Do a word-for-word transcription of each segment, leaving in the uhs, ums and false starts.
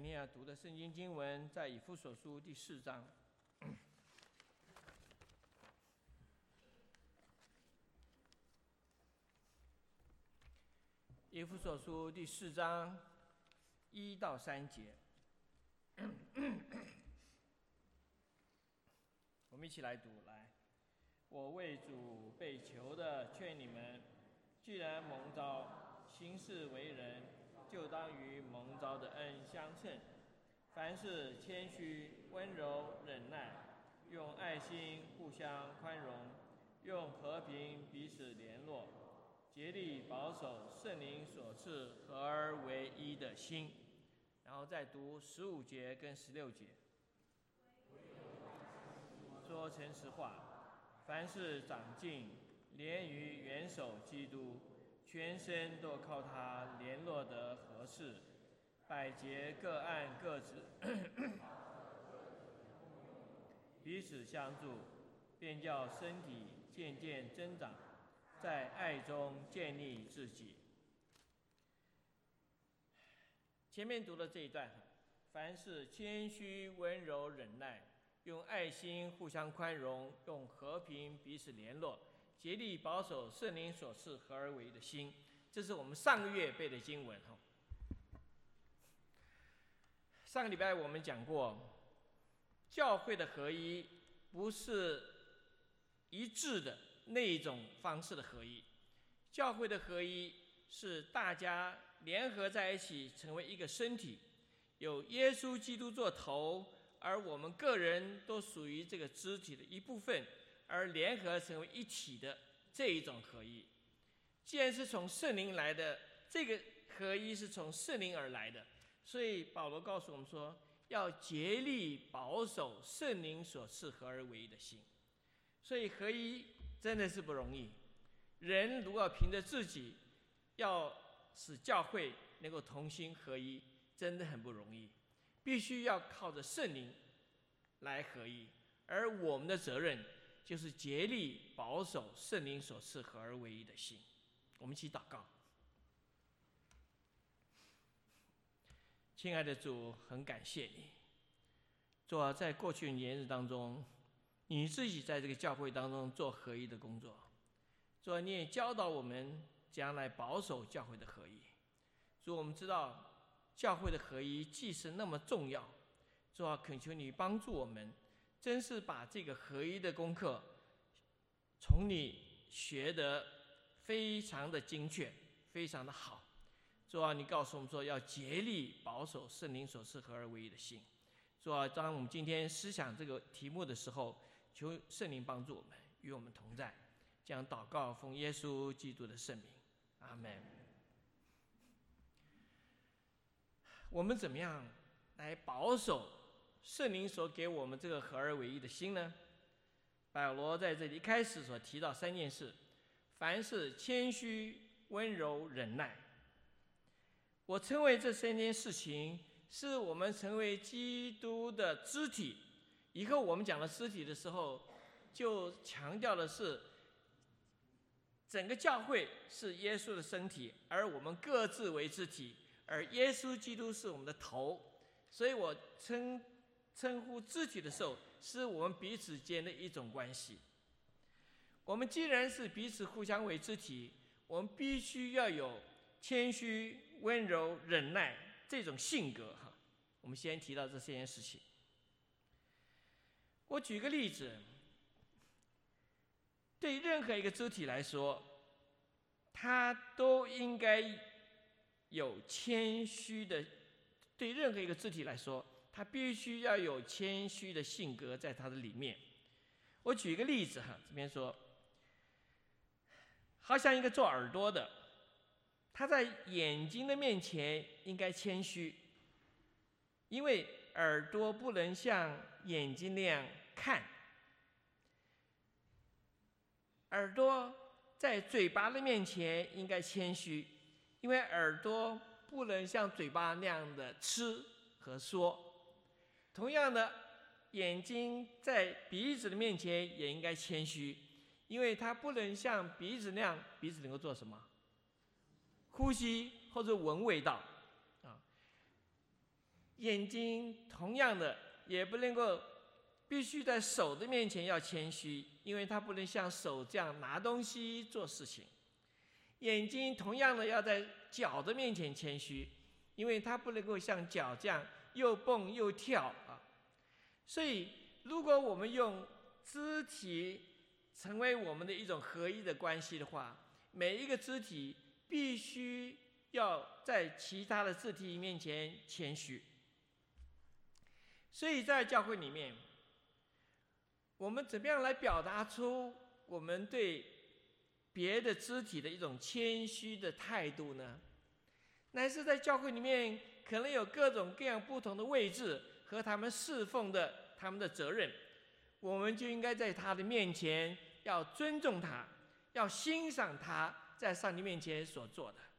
天要读的圣经经文在以弗所书第四章。以弗所书第四章一到三节，我们一起来读。来，我为主被囚的劝你们，既然蒙召行事为人，就当与蒙召的恩相称。凡事谦虚、温柔、忍耐，用爱心互相宽容，用和平彼此联络，竭力保守圣灵所赐合而为一的心。然后再读十五节跟十六节。说诚实话，凡事长进，连于元首基督，全身都靠他联络得合适，百节各按各职，彼此相助，便叫身体渐渐增长，在爱中建立自己。前面读的这一段，凡事谦虚、温柔、忍耐，用爱心互相宽容，用和平彼此联络，竭力保守圣灵所赐合而为一的心。这是我们上个月背的经文。上个礼拜我们讲过，教会的合一不是一致的那一种方式的合一，教会的合一是大家联合在一起成为一个身体，有耶稣基督做头，而我们个人都属于这个肢体的一部分，而联合成为一体的这一种合一。既然是从圣灵来的，这个合一是从圣灵而来的，所以保罗告诉我们说，要竭力保守圣灵所赐合而为一的心。所以合一真的是不容易，人如果凭着自己要使教会能够同心合一，真的很不容易，必须要靠着圣灵来合一。而我们的责任就是竭力保守圣灵所赐合而为一的心。我们一起祷告。亲爱的主，很感谢你，主啊，在过去的年日当中，你自己在这个教会当中做合一的工作，主啊，你也教导我们将来保守教会的合一。主，我们知道教会的合一既是那么重要，主啊，恳求你帮助我们，真是把这个合一的功课从你学得非常的精确，非常的好。主啊，你告诉我们说要竭力保守圣灵所赐合而为一的心。主啊，当我们今天思想这个题目的时候，求圣灵帮助我们，与我们同在。这样祷告，奉耶稣基督的圣名，阿们。我们怎么样来保守圣灵所给我们这个合而为一的心呢？保罗在这里一开始所提到三件事：凡事谦虚、温柔、忍耐。我称为这三件事情是我们成为基督的肢体。以后我们讲到肢体的时候，就强调的是整个教会是耶稣的身体，而我们各自为肢体，而耶稣基督是我们的头。所以我称称呼肢体的时候，是我们彼此间的一种关系。我们既然是彼此互相为肢体，我们必须要有谦虚、温柔、忍耐这种性格。我们先提到这三件事情。我举个例子，对任何一个肢体来说，它都应该有谦虚的，对任何一个肢体来说，它必须要有谦虚的性格在它的里面。我举一个例子哈，这边说，好像一个做耳朵的，他在眼睛的面前应该谦虚，因为耳朵不能像眼睛那样看。耳朵在嘴巴的面前应该谦虚，因为耳朵不能像嘴巴那样的吃和说。同样的，眼睛在鼻子的面前也应该谦虚，因为它不能像鼻子那样，鼻子能够做什么？呼吸或者闻味道啊。 眼睛同样的也不能够必须在手的面前要谦虚，因为它不能像手这样拿东西做事情。眼睛同样的要在脚的面前谦虚，因为它不能够像脚这样又蹦又跳啊。所以如果我们用肢体成为我们的一种合一的关系的话，每一个肢体必须要在其他的肢体面前谦虚。所以在教会里面，我们怎么样来表达出我们对别的肢体的一种谦虚的态度呢？乃是在教会里面可能有各种各样不同的位置和他们侍奉的他们的责任，我们就应该在他的面前要尊重他，要欣赏他在上帝面前所做的。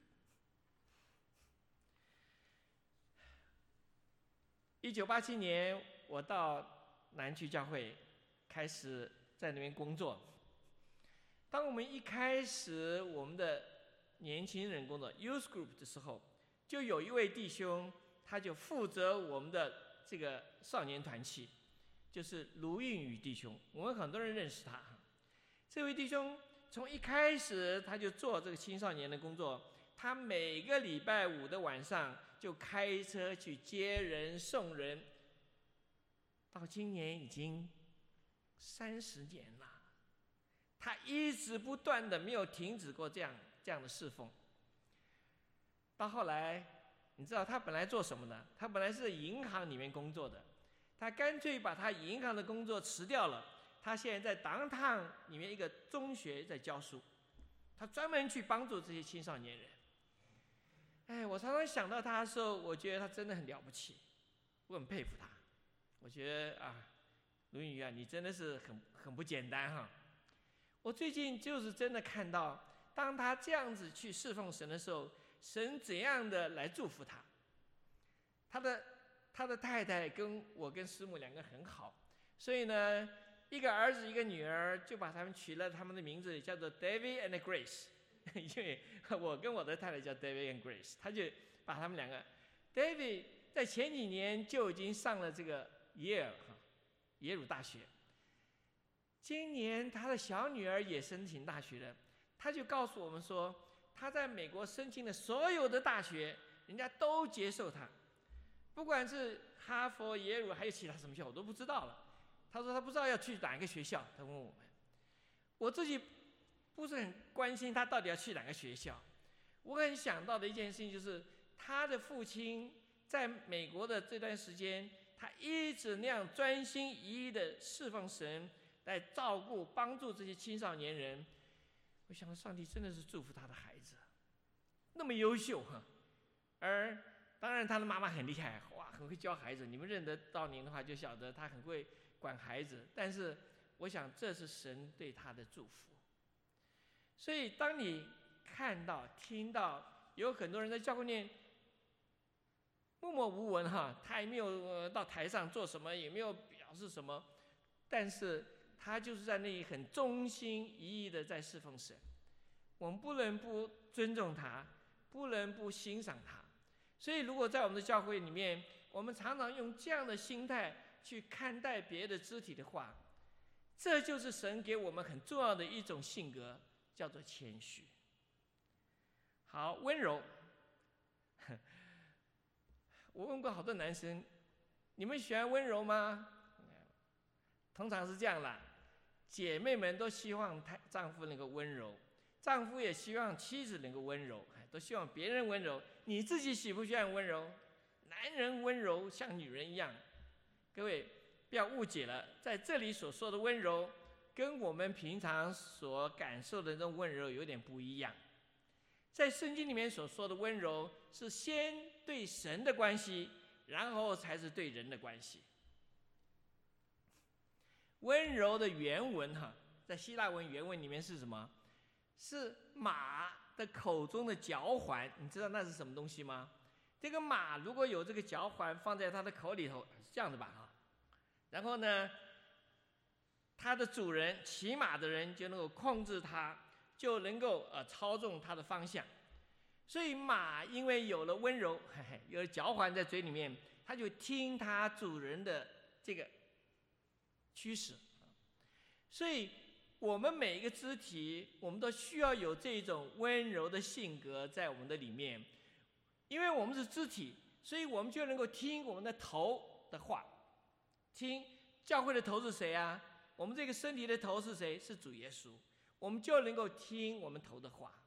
一九八七年，我到南区教会，开始在那边工作。当我们一开始我们的年轻人工作 Youth Group 的时候，就有一位弟兄，他就负责我们的这个少年团契，就是卢运宇弟兄。我们很多人认识他。这位弟兄从一开始他就做这个青少年的工作，他每个礼拜五的晚上就开车去接人送人，到今年已经三十年了，他一直不断的没有停止过这样这样的侍奉。到后来，你知道他本来做什么呢？他本来是在银行里面工作的，他干脆把他银行的工作辞掉了。他现在在downtown里面一个中学在教书，他专门去帮助这些青少年人。哎，我常常想到他的时候，我觉得他真的很了不起，我很佩服他。我觉得啊，卢云宇啊，你真的是很很不简单哈。我最近就是真的看到，当他这样子去侍奉神的时候，神怎样的来祝福他。他的他的太太跟我跟师母两个很好，所以呢，一个儿子一个女儿，就把他们取了他们的名字，叫做 David and Grace。因为我跟我的太太叫 David and Grace， 他就把他们两个 David 在前几年就已经上了这个耶尔耶鲁大学，今年他的小女儿也申请大学了，他就告诉我们说，他在美国申请的所有的大学，人家都接受他，不管是哈佛、耶鲁还有其他什么学校我都不知道了。他说他不知道要去哪个学校，他问我们，我自己不是很关心他到底要去哪个学校。我很想到的一件事情就是，他的父亲在美国的这段时间，他一直那样专心一意的侍奉神，来照顾帮助这些青少年人。我想上帝真的是祝福他的孩子，那么优秀哈。而当然他的妈妈很厉害，哇，很会教孩子，你们认得到您的话就晓得他很会管孩子。但是我想这是神对他的祝福。所以当你看到听到有很多人在教会里面默默无闻哈，他也没有、呃、到台上做什么，也没有表示什么，但是他就是在那里很忠心一意的在侍奉神。我们不能不尊重他，不能不欣赏他。所以如果在我们的教会里面，我们常常用这样的心态去看待别的肢体的话，这就是神给我们很重要的一种性格，叫做谦虚。好，温柔。我问过好多男生，你们喜欢温柔吗？通常是这样啦，姐妹们都希望丈夫能够温柔，丈夫也希望妻子能够温柔，都希望别人温柔。你自己喜不喜欢温柔？男人温柔像女人一样。各位不要误解了，在这里所说的温柔，跟我们平常所感受的那种温柔有点不一样。在圣经里面所说的温柔，是先对神的关系，然后才是对人的关系。温柔的原文哈，在希腊文原文里面是什么？是马的口中的嚼环。你知道那是什么东西吗？这个马如果有这个嚼环放在它的口里头，是这样的吧哈。然后呢，它的主人骑马的人就能够控制它，就能够呃操纵它的方向。所以马因为有了温柔，嘿嘿，有了嚼环在嘴里面， 他就听他主人的这个驱使。所以我们每一个肢体，我们都需要有这种温柔的性格在我们的里面，因为我们是肢体，所以我们就能够听我们的头的话。听教会的头是谁啊？我们这个身体的头是谁？是主耶稣。我们就能够听我们头的话。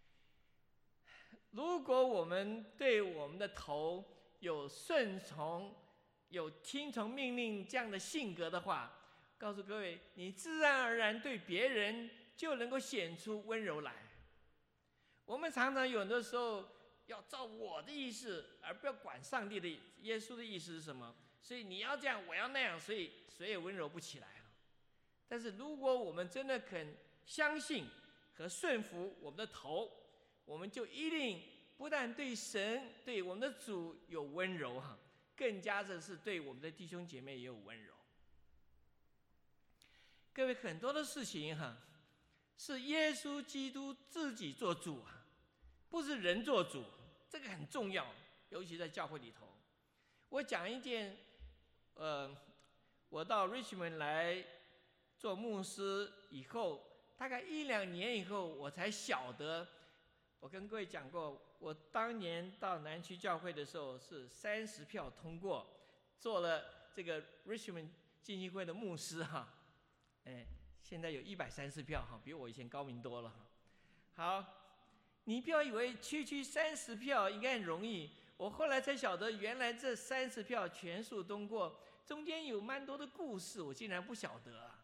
如果我们对我们的头有顺从、有听从命令这样的性格的话，告诉各位，你自然而然对别人就能够显出温柔来。我们常常有很多时候要照我的意思，而不要管上帝的耶稣的意思是什么。所以你要这样，我要那样，所以谁也温柔不起来了。但是如果我们真的肯相信和顺服我们的头，我们就一定不但对神、对我们的主有温柔哈，更加的是对我们的弟兄姐妹也有温柔。各位，很多的事情哈，是耶稣基督自己做主啊，不是人做主，这个很重要，尤其在教会里头。我讲一件，呃，我到 Richmond 来做牧师以后，大概一两年以后，我才晓得。我跟各位讲过，我当年到南区教会的时候是三十票通过，做了这个 Richmond 浸信会的牧师哈。哎，现在有一百三十票哈，比我以前高明多了。好，你不要以为区区三十票应该很容易，我后来才晓得，原来这三十票全数通过，中间有蛮多的故事，我竟然不晓得啊。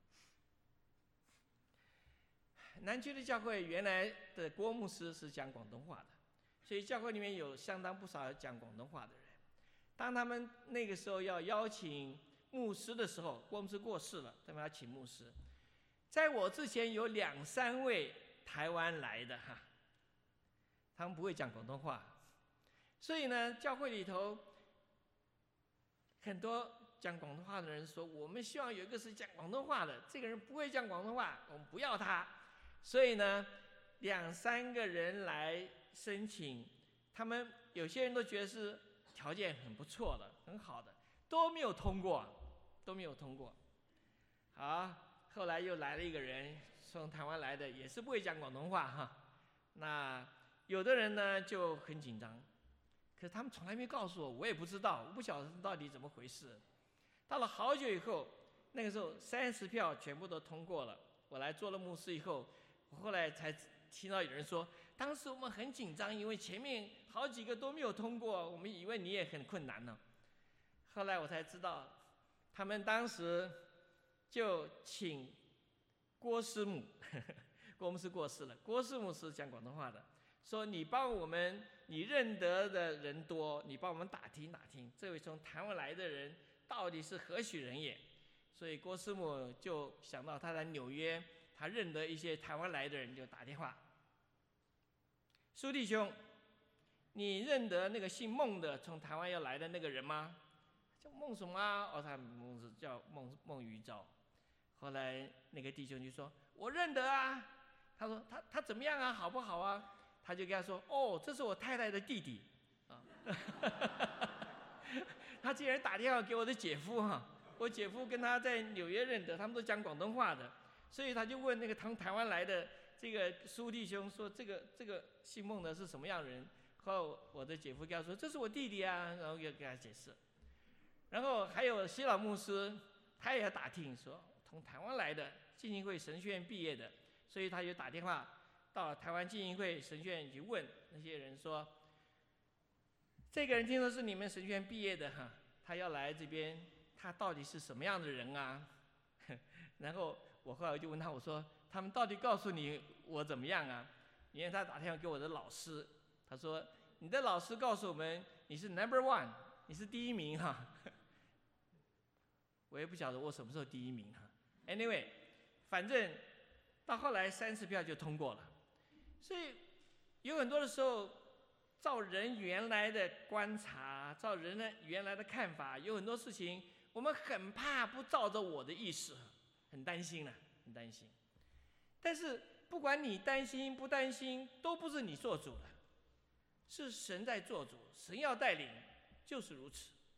南区的教会原来的郭牧师是讲广东话的，所以教会里面有相当不少讲广东话的人。当他们那个时候要邀请牧师的时候，郭牧师过世了，他们要请牧师。在我之前有两三位台湾来的哈，他们不会讲广东话，所以呢，教会里头很多讲广东话的人说，我们希望有一个是讲广东话的，这个人不会讲广东话，我们不要他。所以呢，两三个人来申请，他们有些人都觉得是条件很不错的、很好的，都没有通过，都没有通过。好，后来又来了一个人，从台湾来的，也是不会讲广东话哈。那有的人呢就很紧张，可是他们从来没告诉我，我也不知道，我不晓得到底怎么回事。到了好久以后，那个时候三十票全部都通过了，我来做了牧师以后。我后来才听到有人说，当时我们很紧张，因为前面好几个都没有通过，我们以为你也很困难呢。后来我才知道，他们当时就请郭师母，呵呵郭牧师过世了，郭师母是讲广东话的，说你帮我们，你认得的人多，你帮我们打听打听，这位从台湾来的人到底是何许人也？所以郭师母就想到他在纽约。他认得一些台湾来的人，就打电话：“苏弟兄，你认得那个姓孟的从台湾要来的那个人吗？”叫孟什么啊？哦，他孟是叫孟孟于昭。后来那个弟兄就说：“我认得啊。”他说：“他他怎么样啊？好不好啊？”他就跟他说：“哦，这是我太太的弟弟啊。”他竟然打电话给我的姐夫哈、啊，我姐夫跟他在纽约认得，他们都讲广东话的。所以他就问那个从台湾来的这个苏弟兄说：“这个这个姓孟的是什么样的人？”后我的姐夫跟他说：“这是我弟弟啊。”然后就给他解释。然后还有西老牧师，他也要打听说从台湾来的，浸信会神学院毕业的，所以他就打电话到台湾浸信会神学院去问那些人说：“这个人听说是你们神学院毕业的哈，他要来这边，他到底是什么样的人啊？”然后我后来就问他，我说：“他们到底告诉你我怎么样啊？”因为他打电话给我的老师，他说：“你的老师告诉我们你是 number one， 你是第一名哈。”我也不晓得我什么时候第一名哈。Anyway， 反正到后来三十票就通过了。所以有很多的时候，照人原来的观察，照人的原来的看法，有很多事情我们很怕不照着我的意思。很担心了，很担心。但是不管你担心不担心，都不是你做主的，是神在做主，神要带领，就是如此。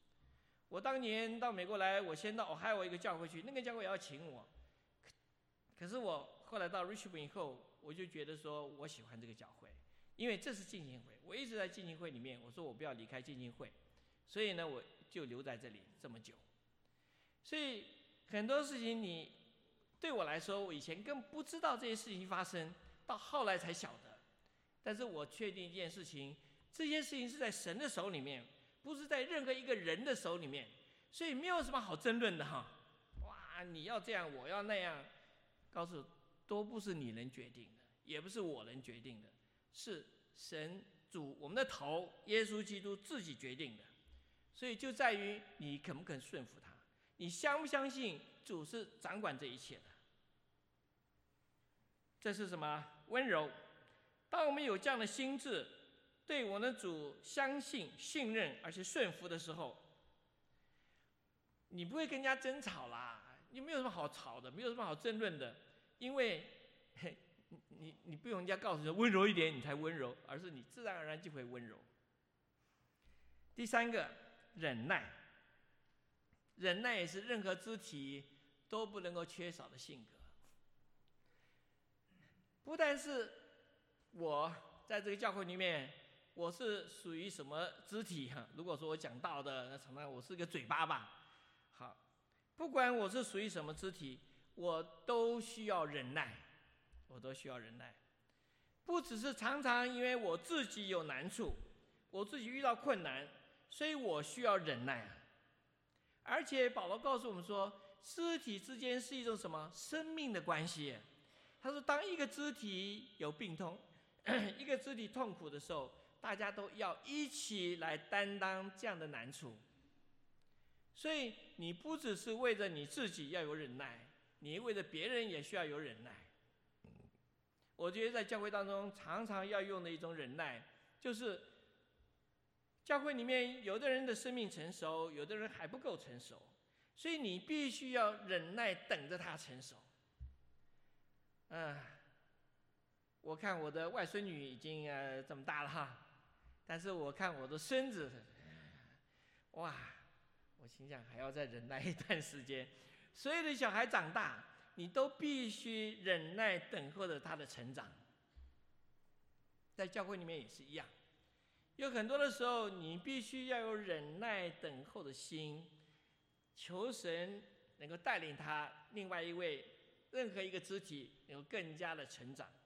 我当年到美国来，我先到还有一个教会去，那个教会也要请我。可是我后来到 Richmond 以后，我就觉得说我喜欢这个教会，因为这是浸信会，我一直在浸信会里面，我说我不要离开浸信会，所以呢，我就留在这里这么久。所以很多事情你对我来说，我以前根本不知道这些事情发生，到后来才晓得。但是我确定一件事情，这些事情是在神的手里面，不是在任何一个人的手里面，所以没有什么好争论的哈。哇，你要这样，我要那样，告诉都不是你能决定的，也不是我能决定的，是神主我们的头耶稣基督自己决定的。所以就在于你肯不肯顺服他，你相不相信主是掌管这一切的。这是什么？温柔。当我们有这样的心智，对我们的主相信、信任而且顺服的时候，你不会跟人家争吵啦，你没有什么好吵的，没有什么好争论的，因为你你不用人家告诉你温柔一点你才温柔，而是你自然而然就会温柔。第三个，忍耐。忍耐也是任何肢体都不能够缺少的性格。不但是我在这个教会里面，我是属于什么肢体哈？如果说我讲道的，那常常我是个嘴巴吧。好，不管我是属于什么肢体，我都需要忍耐，我都需要忍耐。不只是常常因为我自己有难处，我自己遇到困难，所以我需要忍耐。而且保罗告诉我们说，肢体之间是一种什么生命的关系。他说，当一个肢体有病痛，一个肢体痛苦的时候，大家都要一起来担当这样的难处。所以你不只是为着你自己要有忍耐，你为着别人也需要有忍耐。我觉得在教会当中常常要用的一种忍耐，就是教会里面有的人的生命成熟，有的人还不够成熟，所以你必须要忍耐等着他成熟。嗯，我看我的外孙女已经呃这么大了哈，但是我看我的孙子，哇，我心想还要再忍耐一段时间。所有的小孩长大，你都必须忍耐等候着他的成长。在教会里面也是一样，有很多的时候，你必须要有忍耐等候的心，求神能够带领他另外一位任何一个肢体能够更加的成长。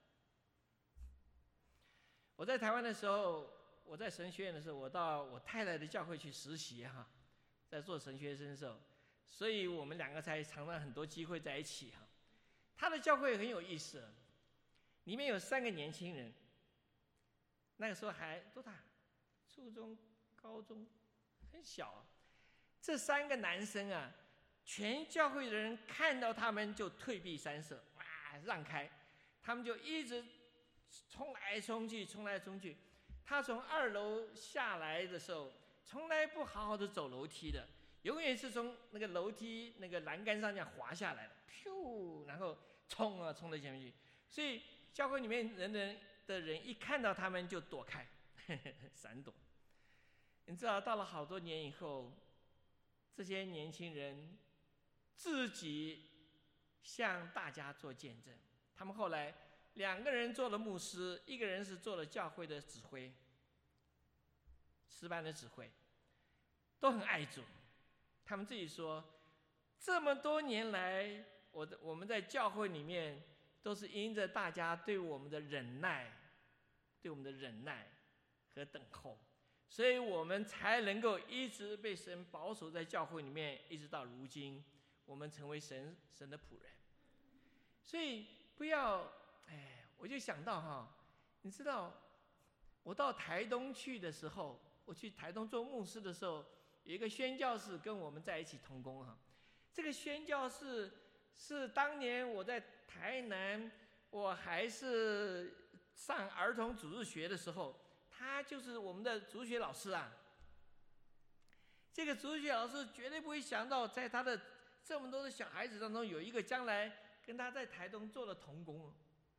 我在台湾的时候，我在神学院的时候，我到我太太的教会去实习哈，在做神学生的时候，所以我们两个才常常很多机会在一起哈。他的教会很有意思，里面有三个年轻人，那个时候还多大？初中、高中，很小。这三个男生啊，全教会的人看到他们就退避三舍，哇，让开，他们就一直冲来冲去，冲来冲去。他从二楼下来的时候，从来不好好的走楼梯的，永远是从那个楼梯那个栏杆上这样滑下来的，噗，然后冲啊冲到前面去。所以教会里面人人的人一看到他们就躲开，呵呵闪躲。你知道，到了好多年以后，这些年轻人自己向大家做见证。他们后来两个人做了牧师，一个人是做了教会的指挥，诗班的指挥，都很爱主。他们自己说，这么多年来，我的我们在教会里面都是因着大家对我们的忍耐，对我们的忍耐和等候，所以我们才能够一直被神保守在教会里面，一直到如今，我们成为神神的仆人。所以不要，哎，我就想到哈，你知道，我到台东去的时候，我去台东做牧师的时候，有一个宣教士跟我们在一起同工哈。这个宣教士是当年我在台南，我还是上儿童主日学的时候，他就是我们的主学老师啊。这个主学老师绝对不会想到，在他的这么多的小孩子当中，有一个将来跟他在台东做了同工。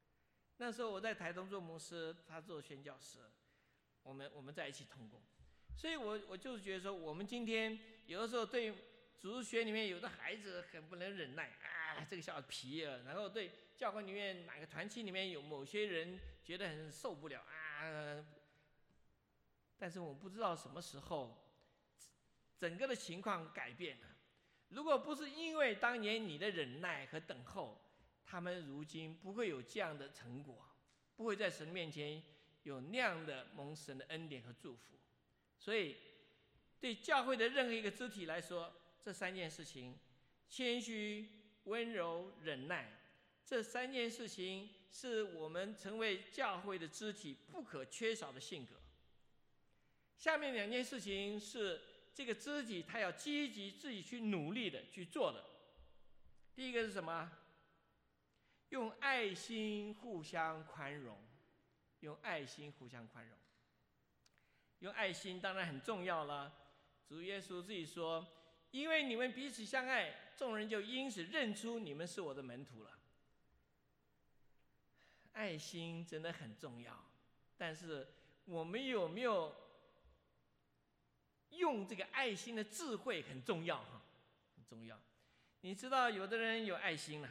那时候我在台东做牧师，他做宣教师，我们我们在一起同工。 所以我我就是觉得说，我们今天有的时候对主日学里面有的孩子很不能忍耐啊，这个小皮啊，然后对教会里面哪个团契里面有某些人觉得很受不了啊，但是我不知道什么时候整个的情况改变了。如果不是因为当年你的忍耐和等候，他们如今不会有这样的成果，不会在神面前有那样的蒙神的恩典和祝福。所以对教会的任何一个肢体来说，这三件事情，谦虚、温柔、忍耐，这三件事情是我们成为教会的肢体不可缺少的性格。下面两件事情是这个肢体他要积极自己去努力的去做的。第一个是什么？用爱心互相宽容，用爱心互相宽容。用爱心当然很重要了。主耶稣自己说，因为你们彼此相爱，众人就因此认出你们是我的门徒了。爱心真的很重要，但是我们有没有用这个爱心的智慧很重要哈，很重要。你知道有的人有爱心了，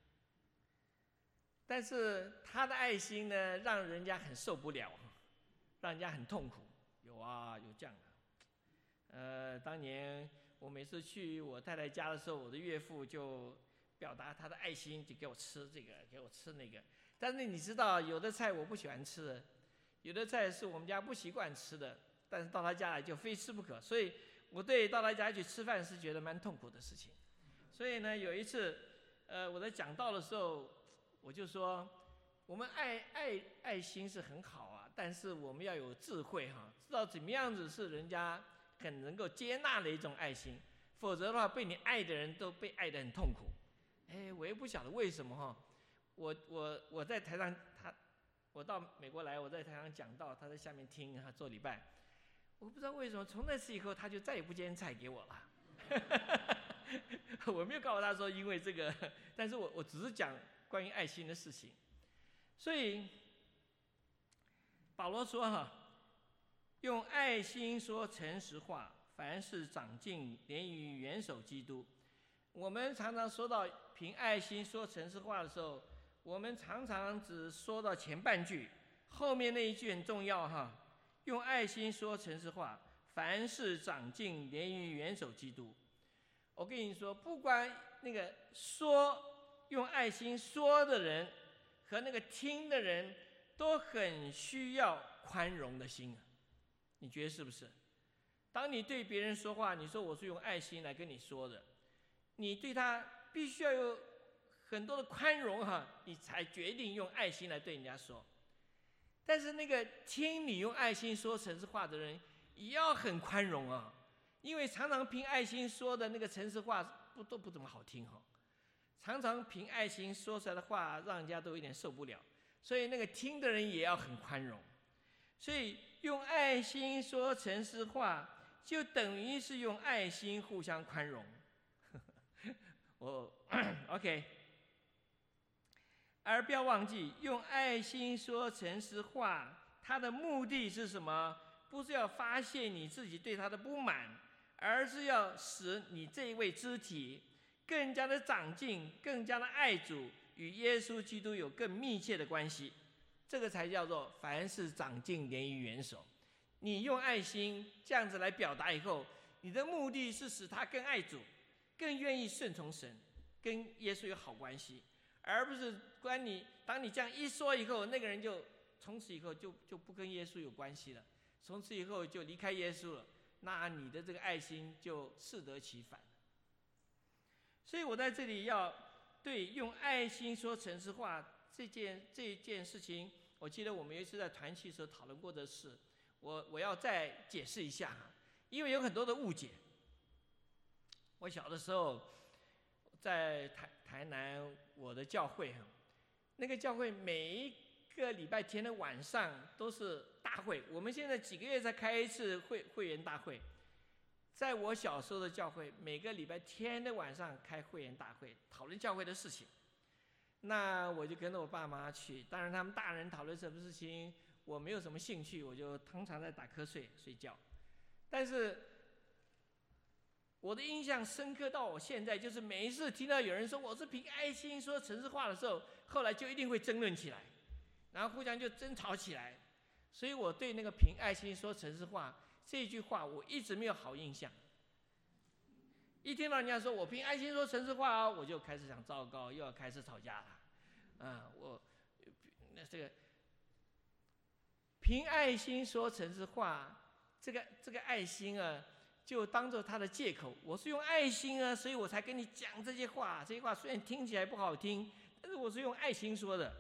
但是他的爱心呢，让人家很受不了，让人家很痛苦。有啊，有这样的。呃，当年我每次去我太太家的时候，我的岳父就表达他的爱心，就给我吃这个，给我吃那个。但是你知道，有的菜我不喜欢吃的，有的菜是我们家不习惯吃的，但是到他家来就非吃不可。所以我对到他家去吃饭是觉得蛮痛苦的事情。所以呢，有一次，呃，我在讲道的时候，我就说，我们爱爱爱心是很好啊，但是我们要有智慧哈，知道怎么样子是人家很能够接纳的一种爱心，否则的话，被你爱的人都被爱得很痛苦。哎，我也不晓得为什么哈，我我我在台上，他我到美国来，我在台上讲道，他在下面听他做礼拜，我不知道为什么，从那次以后，他就再也不煎菜给我了。我没有告诉他说因为这个，但是我我只是讲关于爱心的事情。所以保罗说哈，用爱心说诚实话，凡事长进，连于元首基督。我们常常说到凭爱心说诚实话的时候，我们常常只说到前半句，后面那一句很重要哈。用爱心说诚实话，凡事长进，连于元首基督。我跟你说，不管那个说用爱心说的人和那个听的人，都很需要宽容的心。你觉得是不是？当你对别人说话，你说我是用爱心来跟你说的，你对他必须要有很多的宽容哈，你才决定用爱心来对人家说。但是那个听你用爱心说诚实话的人，也要很宽容啊。因为常常凭爱心说的那个诚实话不都不怎么好听哈，常常凭爱心说出来的话，让人家都有点受不了，所以那个听的人也要很宽容。所以用爱心说诚实话，就等于是用爱心互相宽容。我 OK， 而不要忘记，用爱心说诚实话，它的目的是什么？不是要发泄你自己对他的不满，而是要使你这一位肢体更加的长进，更加的爱主，与耶稣基督有更密切的关系。这个才叫做凡事长进，连于元首。你用爱心这样子来表达以后，你的目的是使他更爱主，更愿意顺从神，跟耶稣有好关系，而不是关你当你这样一说以后，那个人就从此以后就就不跟耶稣有关系了，从此以后就离开耶稣了，那你的这个爱心就适得其反。所以我在这里要对用爱心说诚实话这件这件事情，我记得我们有一次在团契的时候讨论过的事，我我要再解释一下，因为有很多的误解。我小的时候在台台南我的教会，那个教会每一个礼拜天的晚上都是大会，我们现在几个月才开一次会会员大会。在我小时候的教会，每个礼拜天的晚上开会员大会，讨论教会的事情。那我就跟着我爸妈去，当然他们大人讨论什么事情，我没有什么兴趣，我就通常在打瞌睡睡觉。 但是我的印象深刻到我现在，就是每一次听到有人说我是凭爱心说城市话的时候，后来就一定会争论起来，然后互相就争吵起来。所以我对那个凭爱心说城市话这句话，我一直没有好印象。一听到人家说我凭爱心说城市话哦，我就开始想糟糕，又要开始吵架了。啊，我那这个凭爱心说城市话，这个这个爱心啊，就当做他的借口。我是用爱心啊，所以我才跟你讲这些话。这些话虽然听起来不好听，但是我是用爱心说的。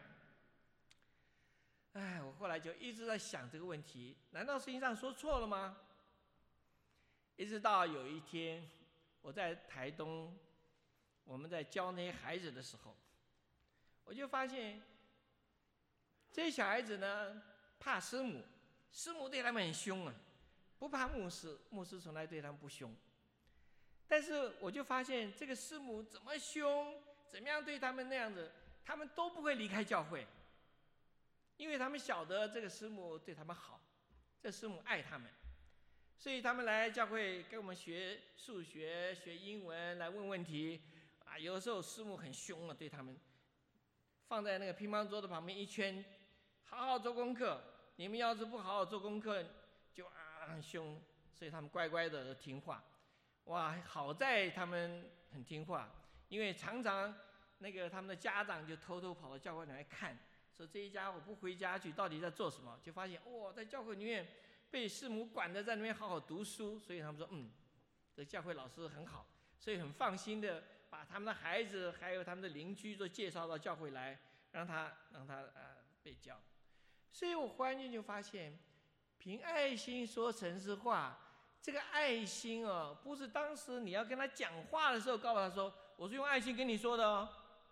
哎，我后来就一直在想这个问题：难道圣经上说错了吗？一直到有一天，我在台东，我们在教那些孩子的时候，我就发现这些小孩子呢，怕师母，师母对他们很凶啊，不怕牧师，牧师从来对他们不凶。但是我就发现，这个师母怎么凶，怎么样对他们那样子，他们都不会离开教会，因为他们晓得这个师母对他们好，这师母爱他们，所以他们来教会跟我们学数学、学英文，来问问题啊。有的时候师母很凶啊，对他们放在那个乒乓桌的旁边一圈，好好做功课。你们要是不好好做功课，就啊很凶，所以他们乖乖的听话。哇，好在他们很听话，因为常常那个他们的家长就偷偷跑到教会里来看，说这一家伙不回家去，到底在做什么？就发现哇，在教会里面被师母管着，在那边好好读书，所以他们说，嗯，这教会老师很好，所以很放心的把他们的孩子还有他们的邻居都介绍到教会来，让他让他呃被教。所以我忽然间就发现，凭爱心说城市话，这个爱心哦，不是当时你要跟他讲话的时候告诉他说，我是用爱心跟你说的哦。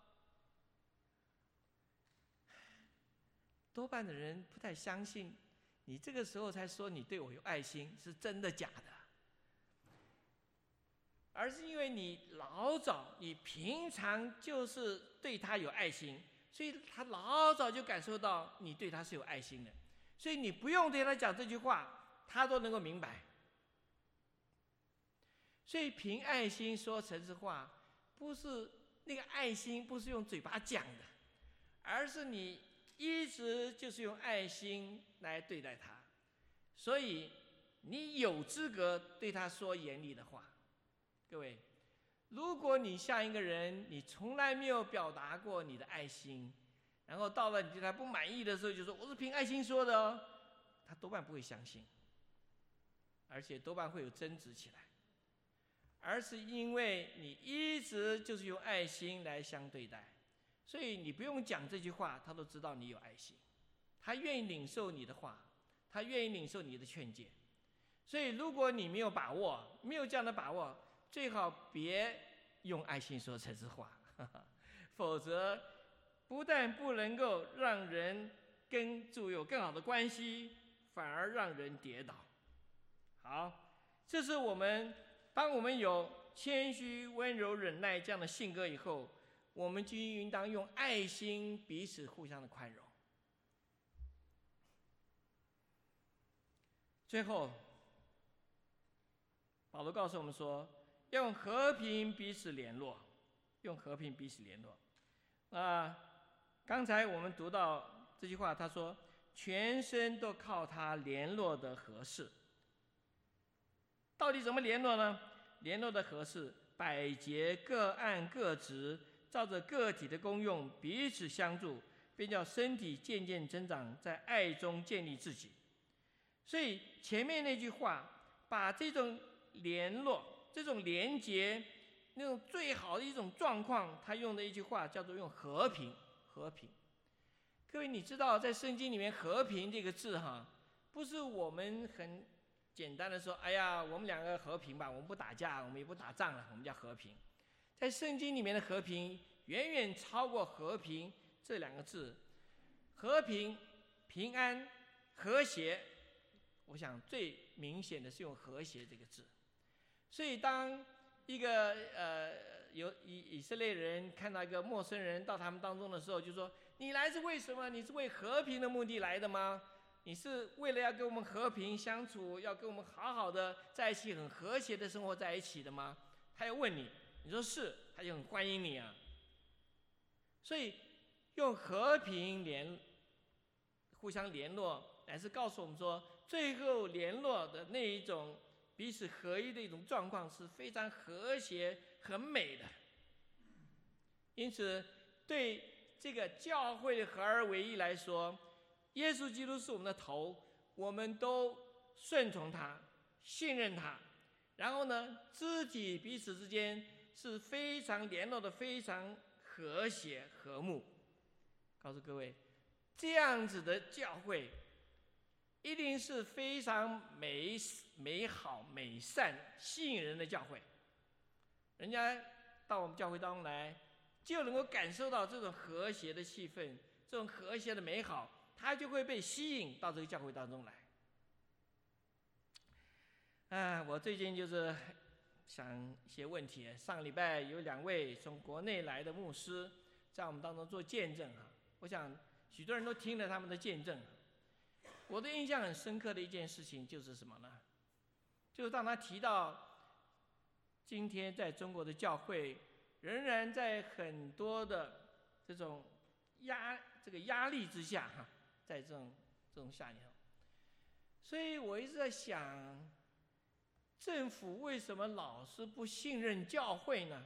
多半的人不太相信，你这个时候才说你对我有爱心，是真的假的？而是因为你老早，你平常就是对他有爱心，所以他老早就感受到你对他是有爱心的，所以你不用对他讲这句话，他都能够明白。所以凭爱心说城市话，不是那个爱心不是用嘴巴讲的，而是你一直就是用爱心来对待他，所以你有资格对他说严厉的话。各位，如果你像一个人，你从来没有表达过你的爱心，然后到了你对他不满意的时候就说我是凭爱心说的哦，他多半不会相信，而且多半会有争执起来，而是因为你一直就是用爱心来相对待，所以你不用讲这句话，他都知道你有爱心，他愿意领受你的话，他愿意领受你的劝诫。所以如果你没有把握，没有这样的把握，最好别用爱心说城市话，否则不但不能够让人跟主有更好的关系，反而让人跌倒。好，这是我们当我们有谦虚、温柔、忍耐这样的性格以后，我们就应当用爱心彼此互相的宽容。最后，保罗告诉我们说，用和平彼此联络，用和平彼此联络。啊、呃，刚才我们读到这句话，他说全身都靠他联络的合适。到底怎么联络呢？联络的合适，百节各按各职，照着个体的功用彼此相助，便叫身体渐渐增长，在爱中建立自己。所以前面那句话，把这种联络、这种连结，那种最好的一种状况，他用的一句话叫做用和平。和平，各位你知道，在圣经里面“和平”这个字哈，不是我们很简单的说，哎呀，我们两个和平吧，我们不打架，我们也不打仗了，我们叫和平。在圣经里面的和平，远远超过和平这两个字。和平、平安、和谐，我想最明显的是用和谐这个字。所以当一个呃有以以色列人看到一个陌生人到他们当中的时候，就说：“你来是为什么？你是为和平的目的来的吗？ 你是为了要跟我们和平相处，要跟我们好好的在一起，很和谐的生活在一起的吗？他要问你，你说是，他就很欢迎你啊。所以用和平联互相联络，乃是告诉我们说，最后联络的那一种彼此合一的一种状况是非常和谐、很美的。因此，对这个教会的合而为一来说，耶稣基督是我们的头，我们都顺从他，信任他。然后呢，肢体彼此之间是非常联络的，非常和谐和睦。告诉各位，这样子的教会一定是非常美美好、美善、吸引人的教会。人家到我们教会当中来，就能够感受到这种和谐的气氛，这种和谐的美好，他就会被吸引到这个教会当中来。啊，我最近就是想一些问题。上个礼拜有两位从国内来的牧师在我们当中做见证哈，我想许多人都听了他们的见证。我的印象很深刻的一件事情就是什么呢？就是当他提到今天在中国的教会仍然在很多的这种压这个压力之下哈，在这种这种下面，所以我一直在想，政府为什么老是不信任教会呢？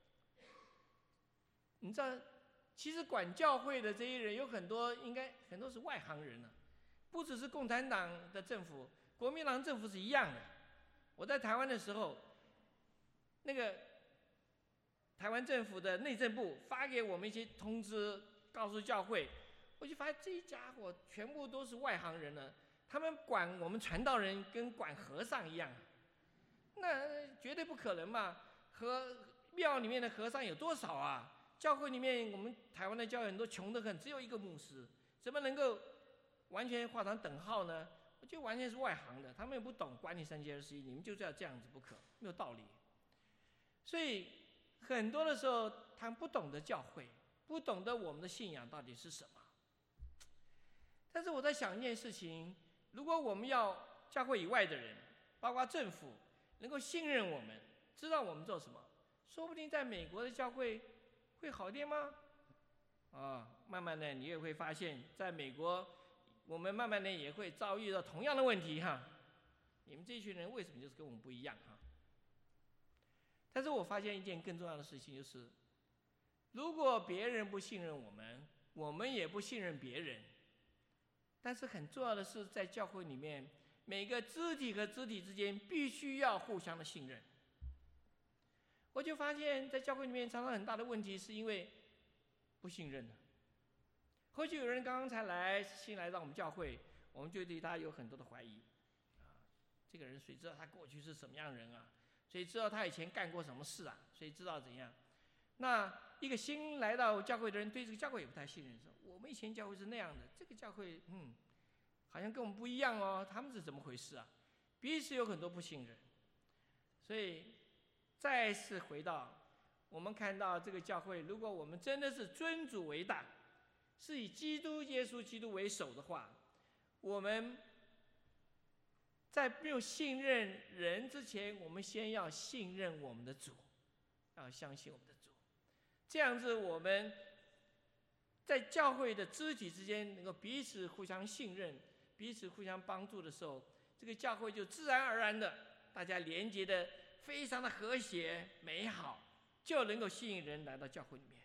你知道，其实管教会的这些人有很多，应该很多是外行人呢、啊，不只是共产党的政府，国民党政府是一样的。我在台湾的时候，那个台湾政府的内政部发给我们一些通知，告诉教会，我就发现这一家伙全部都是外行人呢，他们管我们传道人跟管和尚一样。那绝对不可能嘛！和庙里面的和尚有多少啊？教会里面，我们台湾的教会很多穷得很，只有一个牧师，怎么能够完全画上等号呢？我觉得完全是外行的，他们也不懂管理三七二十一，你们就是要这样子不可，没有道理。所以很多的时候，他们不懂得教会，不懂得我们的信仰到底是什么。但是我在想一件事情：如果我们要教会以外的人，包括政府，能够信任我们，知道我们做什么，说不定在美国的教会会好点吗？啊，慢慢的你也会发现，在美国，我们慢慢的也会遭遇到同样的问题哈。你们这群人为什么就是跟我们不一样哈？但是我发现一件更重要的事情，就是如果别人不信任我们，我们也不信任别人。但是很重要的是，在教会里面，每个肢体和肢体之间必须要互相的信任。我就发现，在教会里面常常很大的问题，是因为不信任的。或许有人刚刚才来，新来到我们教会，我们就对他有很多的怀疑。啊，这个人谁知道他过去是什么样的人啊？谁知道他以前干过什么事啊？谁知道怎样？那一个新来到教会的人，对这个教会也不太信任，说我们以前教会是那样的，这个教会，嗯。好像跟我们不一样哦，他们是怎么回事啊？彼此有很多不信任，所以再次回到我们看到这个教会，如果我们真的是尊主为大，是以基督耶稣基督为首的话，我们在没有信任人之前，我们先要信任我们的主，要相信我们的主，这样子我们在教会的肢体之间能够彼此互相信任，彼此互相帮助的时候，这个教会就自然而然的大家连接的非常的和谐美好，就能够吸引人来到教会里面。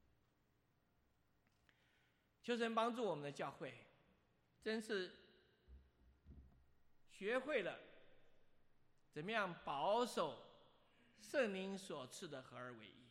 求神帮助我们的教会，真是学会了怎么样保守圣灵所赐的合而为一。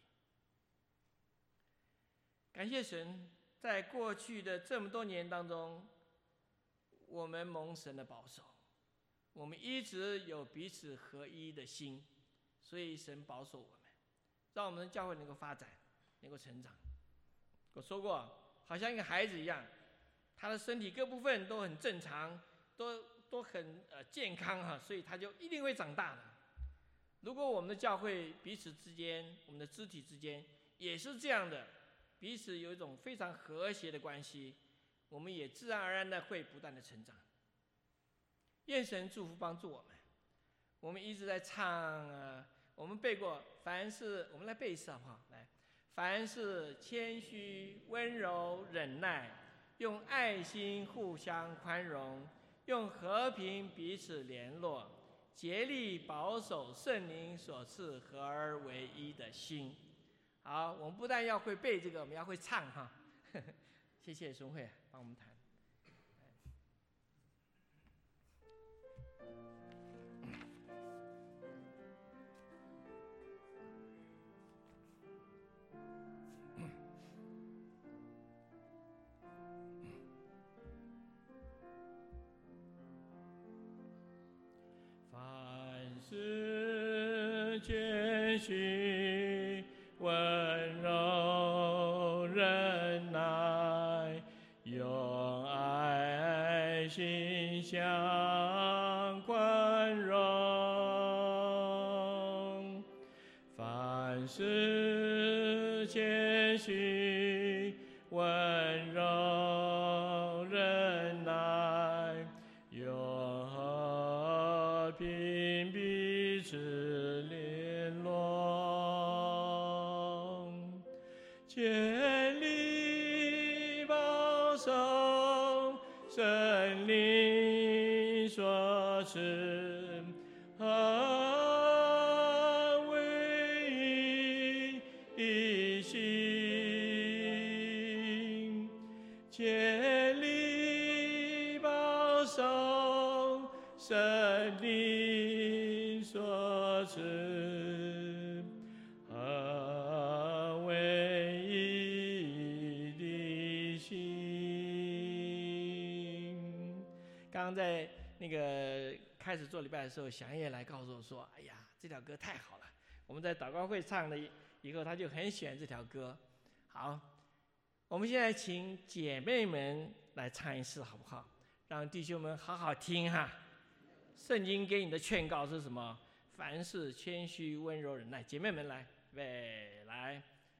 感谢神，在过去的这么多年当中，我们蒙神的保守，我们一直有彼此合一的心，所以神保守我们，让我们的教会能够发展，能够成长。我说过，好像一个孩子一样，他的身体各部分都很正常，都都很呃健康哈，所以他就一定会长大的。如果我们的教会彼此之间，我们的肢体之间也是这样的，彼此有一种非常和谐的关系，我们也自然而然的会不断的成长。 愿神祝福帮助我们。我们一直在唱啊，我们背过，凡事我们来背一次好不好？来，凡事谦虚、温柔、忍耐，用爱心互相宽容，用和平彼此联络，竭力保守圣灵所赐合而为一的心。好，我们不但要会背这个，我们要会唱哈。谢谢孙慧帮我们弹。凡事谦虚、温柔、忍耐，用爱心相宽容。凡事谦虚、温柔、忍耐，用和平彼此联络，竭力保守圣灵所赐合为一心，竭力保守圣灵所赐合为一的心。刚刚在那个开始做礼拜的时候，祥叶来告诉我说：“哎呀，这条歌太好了！我们在祷告会唱了以后，他就很喜欢这条歌。”好，我们现在请姐妹们来唱一次，好不好？让弟兄们好好听哈。圣经给你的劝告是什么？凡事谦虚、温柔、忍耐。姐妹们来，预备，来。